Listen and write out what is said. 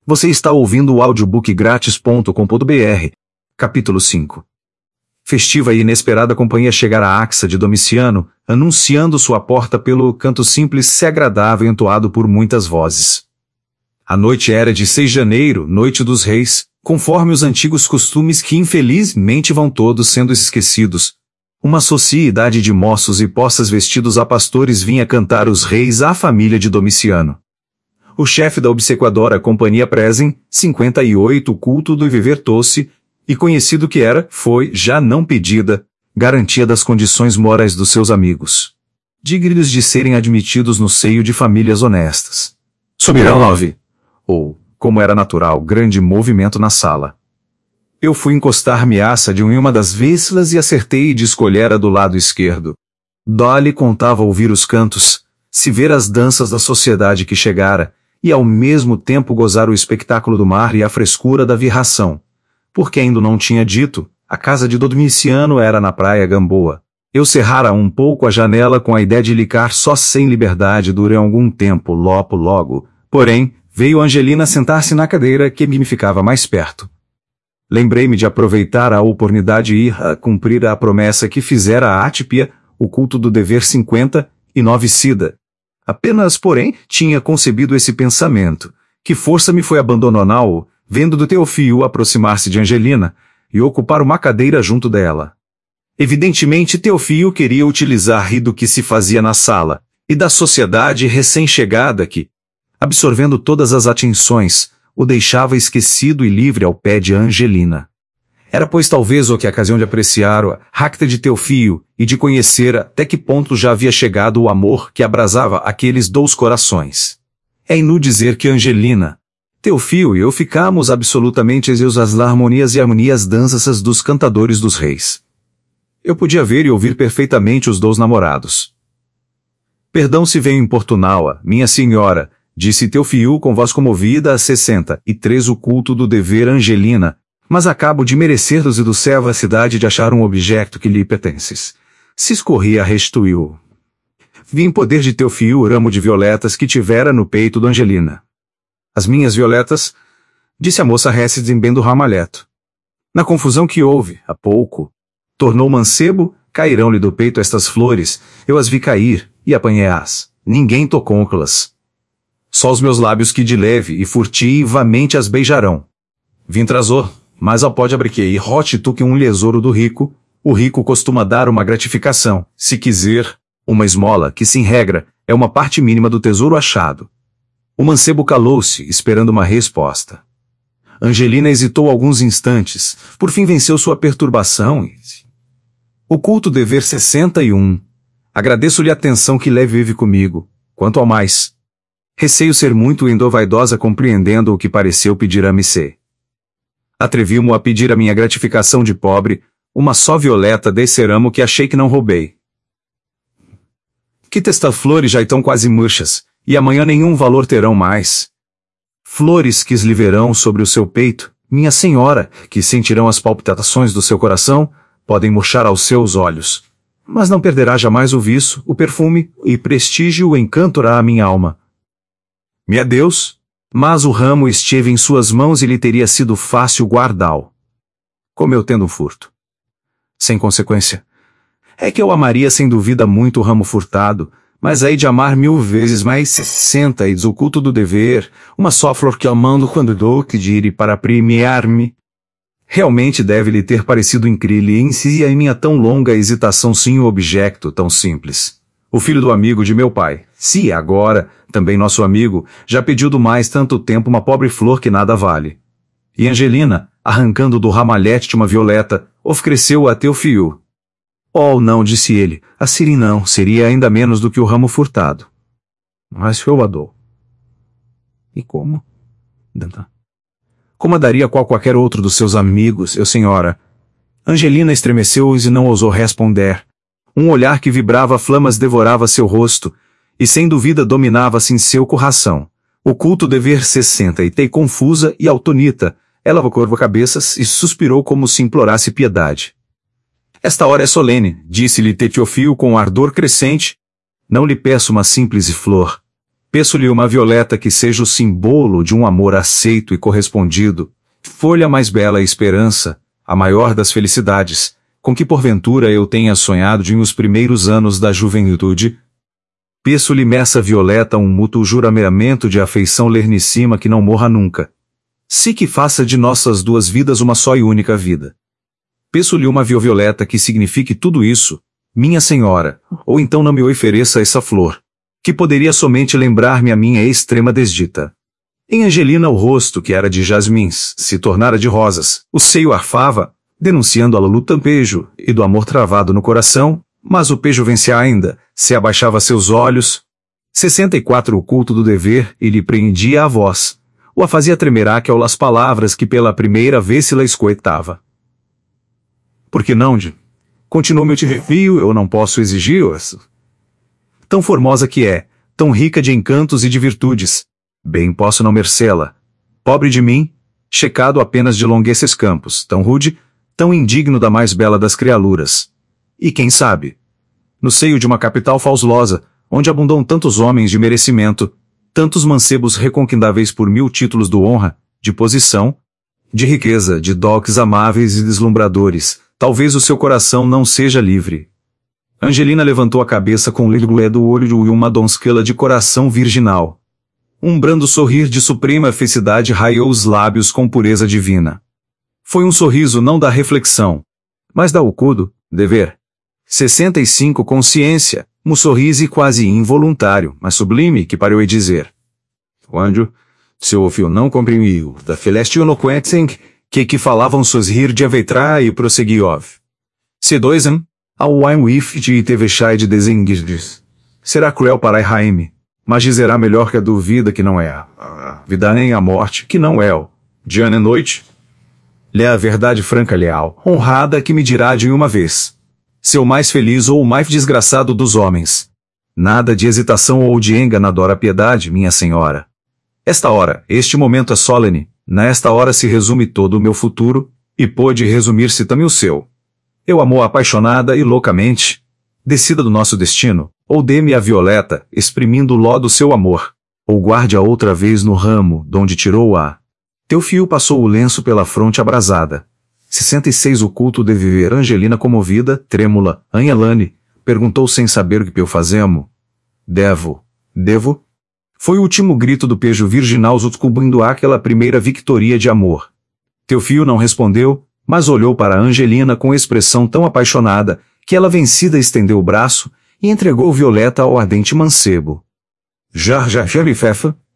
Você está ouvindo o audiobookgratis.com.br, capítulo 5. Festiva e inesperada companhia chegara a Axa de Domiciano, anunciando sua porta pelo canto simples e agradável entoado por muitas vozes. A noite era de 6 de janeiro, noite dos reis, conforme os antigos costumes que infelizmente vão todos sendo esquecidos. Uma sociedade de moços e poças vestidos a pastores vinha cantar os reis à família de Domiciano. O chefe da obsequadora companhia Presem, 58 culto do viver tosse, e conhecido que era, foi, já não pedida, garantia das condições morais dos seus amigos, dignos de serem admitidos no seio de famílias honestas. Subirão 9. Ou, como era natural, grande movimento na sala. Eu fui encostar-me em uma das veslas e acertei de escolher a do lado esquerdo. Dolly contava ouvir os cantos, se ver as danças da sociedade que chegara, e ao mesmo tempo gozar o espectáculo do mar e a frescura da virração. Porque ainda não tinha dito, a casa de Domiciano era na praia Gamboa. Eu cerrara um pouco a janela com a ideia de licar só sem liberdade durante algum tempo logo. Porém, veio Angelina sentar-se na cadeira que me ficava mais perto. Lembrei-me de aproveitar a oportunidade e ir a cumprir a promessa que fizera a Átipia, o culto do dever 59 Cida. Apenas, porém, tinha concebido esse pensamento, que força me foi abandoná-lo, vendo do Teofio aproximar-se de Angelina, e ocupar uma cadeira junto dela. Evidentemente Teofio queria utilizar do que se fazia na sala, e da sociedade recém-chegada que, absorvendo todas as atenções, o deixava esquecido e livre ao pé de Angelina. Era pois talvez o que a ocasião de apreciar a racta de Teofio e de conhecer até que ponto já havia chegado o amor que abrasava aqueles 2 corações. É inútil dizer que Angelina, Teofio e eu ficamos absolutamente exeusos às harmonias e danças dos cantadores dos reis. Eu podia ver e ouvir perfeitamente os 2 namorados. Perdão se venho importuná-la, minha senhora, disse Teofio com voz comovida a 63 o culto do dever Angelina, mas acabo de merecer-vos e do céu a cidade de achar um objeto que lhe pertences. Se escorria restituiu. Vi em poder de Teofio o ramo de violetas que tivera no peito do Angelina. As minhas violetas, disse a moça Hesse desembendo o ramalheto. Na confusão que houve, há pouco, tornou mancebo, cairão-lhe do peito estas flores, eu as vi cair, e apanhei-as. Ninguém tocou-las. Só os meus lábios que de leve e furtivamente as beijarão. Vim trazor, mas ao pode abriquei e rote tu que um tesouro do rico, o rico costuma dar uma gratificação, se quiser, uma esmola, que sem regra, é uma parte mínima do tesouro achado. O mancebo calou-se, esperando uma resposta. Angelina hesitou alguns instantes, por fim venceu sua perturbação e... O culto dever 61. Agradeço-lhe a atenção que leve vive comigo, quanto ao mais. Receio ser muito endovaidosa compreendendo o que pareceu pedir a Missê. Atrevi-mo a pedir a minha gratificação de pobre, uma só violeta desse ramo que achei que não roubei. Que estas flores já estão quase murchas, e amanhã nenhum valor terão mais. Flores que lhe verão sobre o seu peito, minha senhora, que sentirão as palpitações do seu coração, podem murchar aos seus olhos. Mas não perderá jamais o viço, o perfume, e prestígio o encantará a minha alma. Me adeus, mas o ramo esteve em suas mãos e lhe teria sido fácil guardá-lo. Como eu tendo um furto. Sem consequência. É que eu amaria sem dúvida muito o ramo furtado, mas hei de amar 1000 vezes mais 60 e desoculto do dever, uma só flor que amando quando dou que dire para premiar-me. Realmente deve-lhe ter parecido incrível em si a minha tão longa hesitação sem um objeto tão simples. O filho do amigo de meu pai, se agora, também nosso amigo, já pediu do mais tanto tempo uma pobre flor que nada vale. E Angelina, arrancando do ramalhete de uma violeta, ofereceu-a a Teofio. Oh, não, disse ele, a Siri não, seria ainda menos do que o ramo furtado. Mas eu a dou. E como? Como a daria qualquer outro dos seus amigos, eu senhora. Angelina estremeceu e não ousou responder. Um olhar que vibrava flamas devorava seu rosto, e sem dúvida dominava-se em seu coração. O culto dever 60 e tei confusa e autonita, ela curvou cabeças e suspirou como se implorasse piedade. Esta hora é solene, disse-lhe Teofio com ardor crescente. Não lhe peço uma simples flor. Peço-lhe uma violeta que seja o símbolo de um amor aceito e correspondido, folha mais bela e esperança, a maior das felicidades, com que porventura eu tenha sonhado nos primeiros anos da juventude. Peço-lhe essa violeta um mútuo juramento de afeição lernissima que não morra nunca. Se que faça de nossas duas vidas uma só e única vida. Peço-lhe uma violeta que signifique tudo isso, minha senhora, ou então não me ofereça essa flor, que poderia somente lembrar-me a minha extrema desdita. Em Angelina o rosto, que era de jasmins, se tornara de rosas, o seio arfava, denunciando a luta do pejo e do amor travado no coração, mas o pejo vencia ainda, se abaixava seus olhos. 64 O culto do dever, e lhe prendia a voz, o a fazia tremer aquelas palavras que pela primeira vez se la escuetava. Por que não, de? Continuou meu te refio, eu não posso exigir-o. Tão formosa que é, tão rica de encantos e de virtudes, bem posso não mercê-la. Pobre de mim, checado apenas de longueces campos, tão rude, tão indigno da mais bela das criaturas. E quem sabe? No seio de uma capital faustosa, onde abundam tantos homens de merecimento, tantos mancebos reconquistáveis por 1000 títulos de honra, de posição, de riqueza, de dotes amáveis e deslumbradores, talvez o seu coração não seja livre. Angelina levantou a cabeça com o lírio do olho e uma donzela de coração virginal. Um brando sorrir de suprema felicidade raiou os lábios com pureza divina. Foi um sorriso não da reflexão, mas da oculto dever. 65 Consciência, um sorriso quase involuntário, mas sublime, que parou de dizer. Quando seu ouviu não compreendeu, da celeste eloquência que falavam sorrir de aveitrar e prosseguiu. C2 ao I'm with de teve chai de desengues. Será cruel para Jaime, mas dizerá melhor que a dúvida que não é a vida nem a morte que não é o dia e noite. Lhe a verdade franca leal, honrada que me dirá de uma vez. Seu mais feliz ou o mais desgraçado dos homens. Nada de hesitação ou de enganadora piedade, minha senhora. Esta hora, este momento é solene, nesta hora se resume todo o meu futuro, e pôde resumir-se também o seu. Eu amo apaixonada e loucamente. Decida do nosso destino, ou dê-me a violeta, exprimindo o ló do seu amor, ou guarde-a outra vez no ramo, donde tirou-a. Teu fio passou o lenço pela fronte abrasada. 66 O culto de viver. Angelina comovida, trêmula, Anhelane, perguntou sem saber o que eu fazemo. Devo? Foi o último grito do pejo virginal cobrindo aquela primeira victoria de amor. Teu fio não respondeu, mas olhou para Angelina com expressão tão apaixonada, que ela vencida estendeu o braço, e entregou violeta ao ardente mancebo. Já, Fefa,